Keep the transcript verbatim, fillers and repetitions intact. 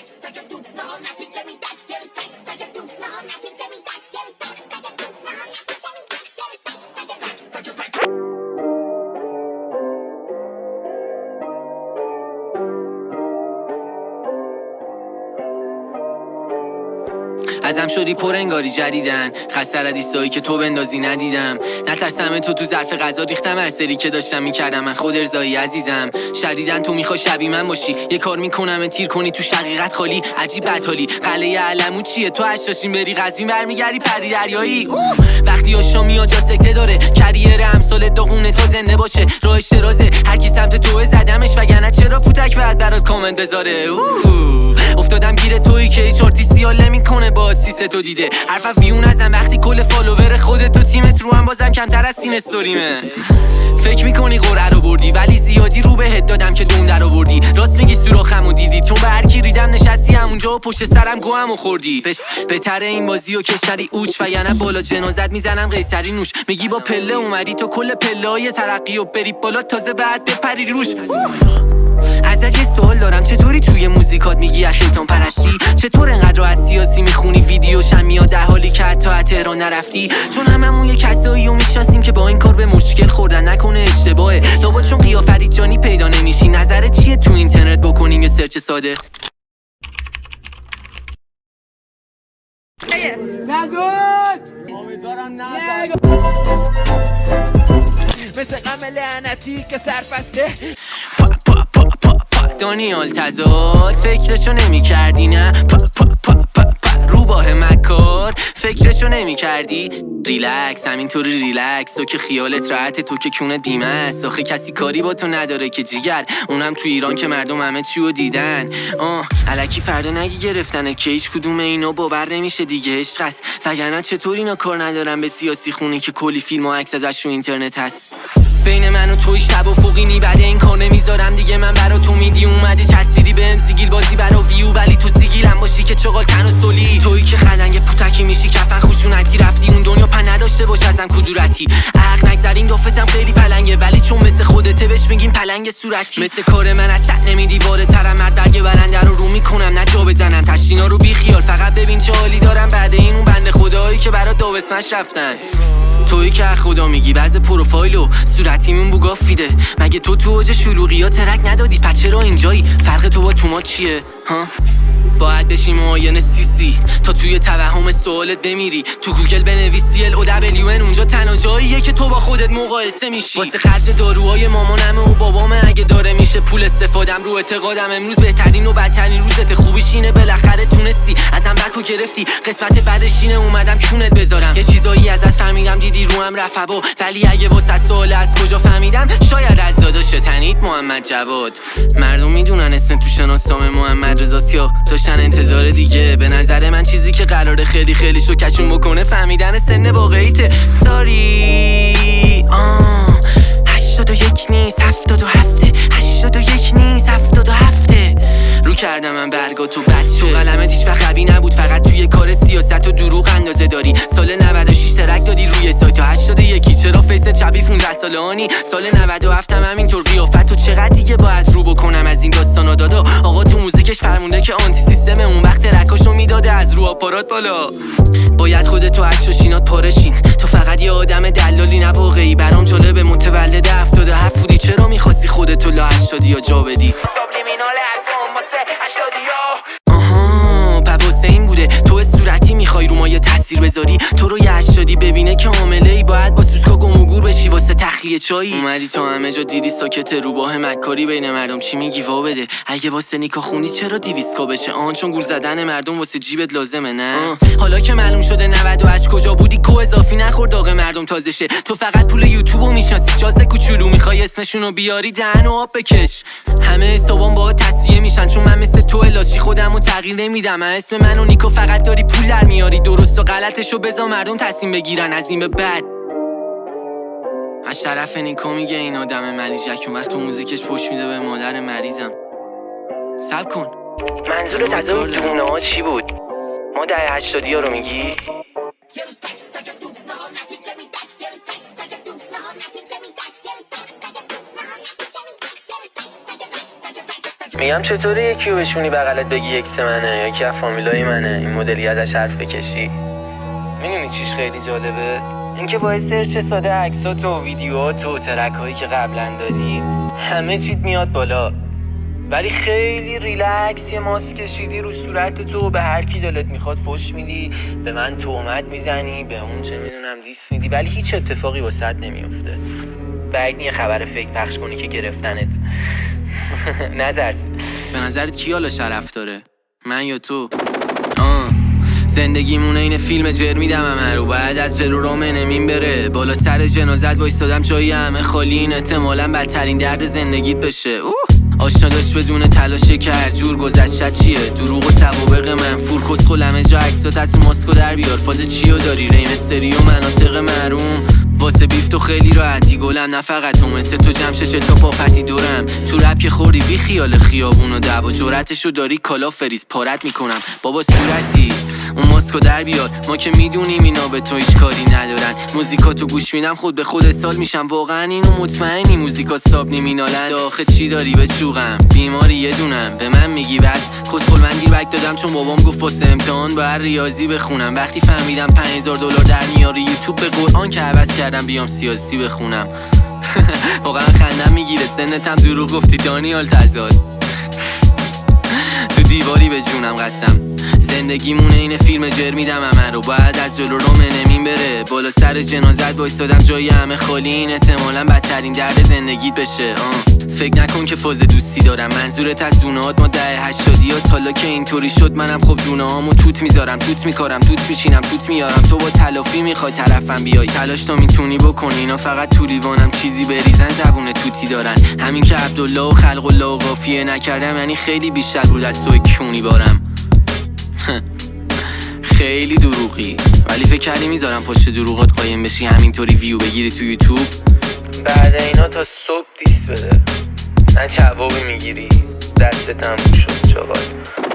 ازم شدی پر انگاری جدیدن، خسته ردیستایی که تو بندازی ندیدم. نترسم تو تو ظرف غذا ریختم هر سری که داشتم میکردم من خود ارضایی عزیزم. شدیدن تو میخوای شبیه من باشی، یه کار میکنم تیر کنی تو شقیقت خالی. عجیب بدحالی قلعه علمو چیه؟ تو هشتاشین بری قزوین برمیگردی پری دریایی. وقتی آشا میاد جا سکته داره، کریر امثال داغونه تو زنده باشه. راهش درازه هر کی سمت تو زدمش، وگرنه چرا فوتک بعد برات کامنت بذاره. افتادم گیر تویی که هیچ آرتیستی حال نمیکنه با سیسه تو دیده. حرفم ویون ازم وقتی کل فالوور خودت تو تیمت رو هم بازم کمتر از سین استوریمه. فکر میکنی قرعه رو بردی ولی زیادی رو بهت دادم که دون در آوردی. راست میگی سوراخمو دیدی چون به هر کی ریدم نشستی همونجا و پشت سرم گوهمو خوردی. بهتره این بازی و کشتری اوچ و یعنی بالا جنازت میزنم قیصری نوش. میگی با پله اومدی تو کل پله های ترقی و بری بالا تازه بعد بپری روش. ازت یه سوال دارم، چطوری توی موزیکات میگی از شیطان پرستی؟ چطور انقدر راحت سیاسی میخونی ویدیو شمیا در حالی که حتی از تهران نرفتی؟ چون هممون یه کسایی رو میشناسیم که با این کار به مشکل خوردن، نکنه اشتباهه. لابد چون قیا فرید جانی پیدا نمیشی. نظرت چیه تو اینترنت بکنیم یه سرچ ساده؟ نزود امیدوارم نزد مثل غم لعنتی که سرفسته. دانیال تزاد فکرشو نمی کردی نه؟ پا پا پا پا پا روباه مکار فکرشو نمی کردی؟ ریلکس همینطوری ریلکس، تو که خیالت راحته، تو که کونت بیمه است. آخه کسی کاری با تو نداره که جیگر، اونم تو ایران که مردم همه چیو دیدن. آه الکی فردا نگی گرفتنه که هیچ کدوم اینا باور نمیشه دیگه. عشق است وگرنه چطور اینا کار ندارن به سیاسی خونی که کلی فیلم و عکس ازش تو اینترنت هست. بین من و توی شب و فوقینی بعد این کار نمیذارم دیگه من برا تو میدی. اومدی چسبیدی بهم سیگیل بازی برا ویو ولی تو سیگیلم باشی که چغال تن و سولی. تویی که خدنگ پوتکی میشی کفن خوشونتی رفتی اون دنیا پن نداشته باش ازم کدورتی. عقل نگذرین دافتم خیلی پلنگه ولی چون مثل خودته بهش میگیم پلنگ صورتی. مثل کار من از چت نمیدی واره ترم مرد برگه برنده رو رو میکنم نه جا بزنم. تشتینا رو بی خیال فقط ببین چه حالی دارم بعد این اون بنده خدایی که برات داوسمش رفتن. تویی که خدا میگی بعض پروفایلو صورتیمون بوگافیده. مگه تو تو اوج شلوغی ها ترک ندادی؟ پس چرا اینجایی؟ فرق تو با توما چیه؟ ها؟ باید بشی معاین سی سی تا توی توهم سوالت بمیری. تو گوگل بنویسی ال او دبلیو ان اونجا تنها جاییه که تو با خودت مقایسه میشی. واسه خرج داروهای مامانمه و بابامه اگه داره میشه پول استفادم رو اعتقادم. امروز بهترین و بدترین روزت، خوبیش اینه بالاخره تونستی ازم بکو گرفتی. قسمت بعدش اینه اومدم کونت بذارم. یه چیزایی ازت فهمیدم دیدی رو هم رفت با، ولی اگه واسط سوال از کجا فهمیدم شاید از داداش تنیت محمد جواد. مردم میدونن اسم تو شناسنامه محمد رضاست یا داشتن انتظار دیگه. به نظر من چیزی که قراره خیلی خیلی شو کشون بکنه فهمیدن سن واقعیته. ساری آه هشتاد و یک نیست هفتاد و هفته، هشتاد و یک نیست هفتاد و هفته. رو کردم من برگا تو بچه، تو قلمت هیچ وقت قوی نبود فقط توی کارت سیاست و دروغ اندازه داری. سال نود و شش ترک دادی روی سایت هشتاد و یک، چرا فیست چپی پونزده ساله آنی؟ سال نود و هفت هم همینطور قیافت. و چقدر دیگه باید رو بکنم از این داستانا دادا؟ آقا تو موزیکش فرمونده که آنتی سیستم اون وقت رکاشو میداده از رو آپارات بالا. باید خودتو از شاشینات پارشین، تو فقط یه آدم دلالی نه واقعی. برام جالبه متولد هفتاد و هفت بودی، چرا میخواستی خودتو لا هشتادی یا جا بدی؟ آها واسه این بوده تو صورتی میخوای رو ما یه تاثیر بذاری. تو رو یه هشتادی ببینه که عامله ای باید با سوسکا گم و گور بشی واسه تخلیه چایی. اومدی تو همه جا دیدی ساکت روباه مکاری بین مردم چی میگی وا بده؟ اگه واسه نیکا خونی چرا دیویسکا بشه؟ آن چون گول زدن مردم واسه جیبت لازمه نه؟ حالا که معلوم شده نود و هشت کجا بودی کو اضافی نخور داغ مردم تازه شه. تو فقط پول یوتیوبو میشناسی شازه کوچولو میخوای اسمشونو بیاری دهن و آب بکش. همه حسابام با تصفیه میشن چون من مثل تو لاشی خودمو تغییر نمیدم. اسم من و نیکو فقط داری پول در میاری، درست و غلطشو بذار مردم تصمیم بگیرن از این به بعد. از طرف نیکو میگه این آدم ملیجک اون وقت تو موزیکش فوش میده به مادر مریضم. سب کن منظورت از اون دونه ها چی بود؟ ما ده هشتادی ها رو میگی؟ میگم چطوری یکی رو بشونی بغلت بگی یکس منه، یکی از فامیلای منه، این مدلی ازش حرف بکشی. میدونی چیش خیلی جالبه؟ اینکه با سرچ ساده عکسات و ویدیوهات و ترک هایی که قبلا دادی همه چیت میاد بالا، ولی خیلی ریلکس یه ماسک کشیدی رو صورت تو، به هر کی دلت میخواد فوش میدی، به من تهمت میزنی، به اون چه میدونم دیس میدی، ولی هیچ اتفاقی واسط نمیفته. بعد یه خبر فیک پخش کنی که گرفتنت. نترس. به نظرت کی حالا شرف داره؟ من یا تو؟ آه زندگیمونه این فیلم جرمیدم همه رو، بعد از جلو رام نمیم بره، بالا سر جنازت وایستادم جایی همه خالی، این احتمالاً بدترین درد زندگیت بشه. اوه آشنا داشت بدون تلاشه که هر جور گذشت چیه، دروغ و سوابق منفور کسخل همه جا عکسات از تو ماسکو در بیار، فاز چیو داری ریم استری و مناطق محروم، واسه بیف تو خیلی راحتی گلم، نه فقط تو مثل تو جمشش تا پاپتی دورم، تو رب که خوردی بی خیال خیابون و دعوا، جرأتشو داری کالا فریز پارت میکنم بابا صورتی، اون ماسکو در بیار، ما که میدونیم اینا به تو هیچ کاری ندارن، موزیکاتو گوش میدم خود به خود سال میشم، واقعا اینو مطمئنی موزیکات ساب نمینالن، آخه چی داری به چوغم بیماری یه دونم، به من میگی بس کسخل من دیربک دادم چون بابام گفت واسه امتحان باید ریاضی بخونم، وقتی فهمیدم پنج هزار دلار در میاره یوتیوب به قرآن که عوض کردم بیام سیاسی بخونم. واقعا خندم میگیره سنتم دروغ گفتی دانیال تزاد، تو دیواری به جونم قسم، زندگیمونه این فیلم جرمیدم همه رو، باید از جلو روم نمیم بره، بالا سر جنازت وایستادم جایی همه خالی، این احتمالاً بدترین درد زندگیت بشه. آه. فکر نکن که فاز دوستی دارم، منظورت از دونهات ما ده هشتادی هست، حالا که اینطوری شد منم خب دونه هامو توت میذارم، توت میکارم، توت میشینم، توت میارم، تو با تلافی میخوای طرفم بیای، تلاش تا میتونی بکن، اینا فقط تو لیوانم چیزی بریزن زبون توتی دارن، همین که عبدالله و خلق الله و قافیه نکردم یعنی خیلی بیشتر رو دست تو کونی بارم. خیلی دروغی، ولی فکر کردی میذارم پشت دروغات قایم بشی همینطوری ویو بگیری تو یوتیوب، بعد اینا تا صبح دیس بده، نه جوابی میگیری دستت هم شد چاقال.